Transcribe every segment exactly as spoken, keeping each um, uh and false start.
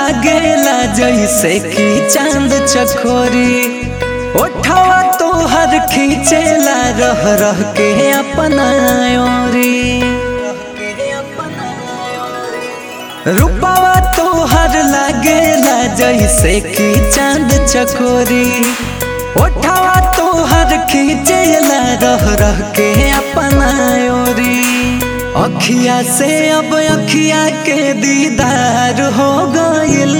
लागेला जैसे कि चांद चकोरी। ओठवा तोहर खींचेला रह रह के अपना ओरी। रूपवा तोहर लागेला जैसे कि चांद चकोरी। ओठवा तोहर खींचेला रह रह के अपना ओरी। अखिया से अब अखिया के दीदार हो गइल।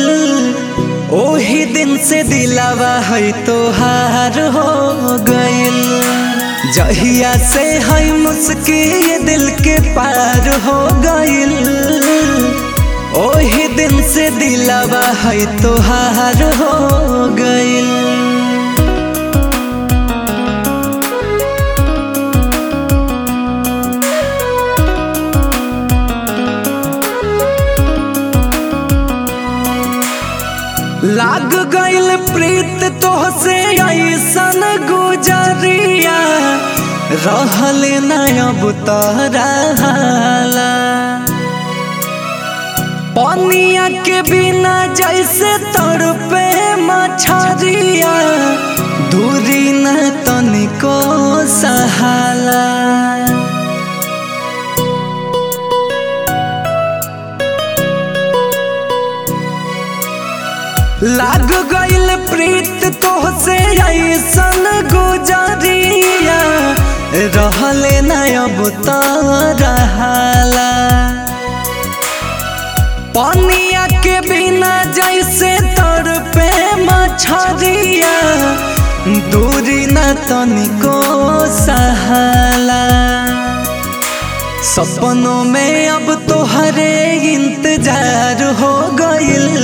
ओही दिन से दिलावा है तोहार हो गइल। जहिया से है मुस्की दिल के पार हो गइल। ओही दिन से दिलावा है तोहार हो गइल। लाग गइल प्रीत तोहसे ऐसन गुजरिया। रहल न अब तोहरा पनिया के बिना जैसे तड़पे मछरिया। दूरी न तनिको सहाला। लाग गइल प्रीत तोहसे ऐसन गुजरिया। रहले न अब तोहरा पनिया के बिना जैसे तड़पे मछरिया। दूरी न तनिको सहाला। सपनों में अब तोहरे इंतजार हो गइल।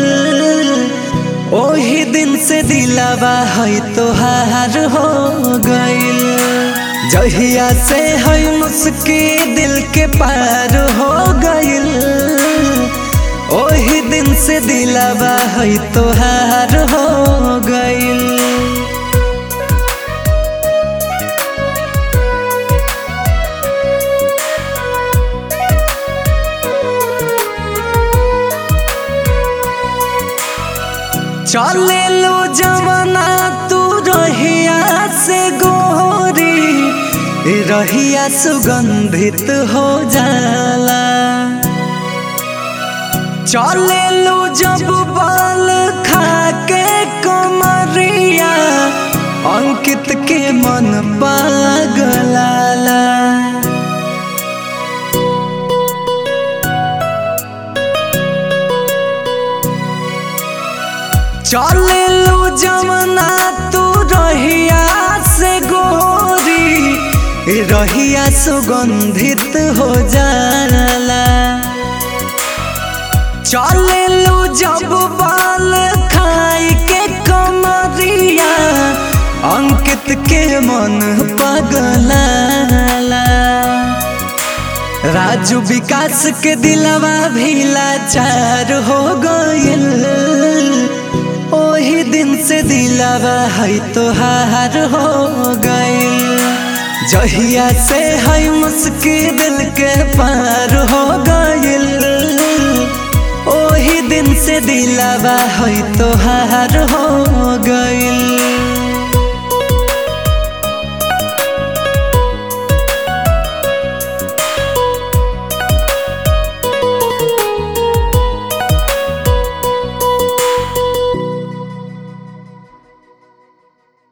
ओही दिन से दिलावा है तोहार हो गइल। जहिया से है मुस्की दिल के पार हो गइल। ओही दिन से दिलावा है तोहार हो गइल। चले लो जवाना तू रहिया से गोरी। रहिया सुगंधित हो जाला। चले लो जब बाल खा के कमरिया। अंकित के मन पागलाला। चले लो जमना तू रहिया से गोरी। रहिया सुगंधित हो जाला। चले लो जब बाल खाई के कमरिया। अंकित के मन पगलाला। राजू विकास के दिलवा भी लाचार हो गइल। ओही दिन से दिलावा है तोहार हो गइल। जहिया से है मुस्की दिल के पार हो गइल। ओही दिन से दिलावा है तोहार हो गइल।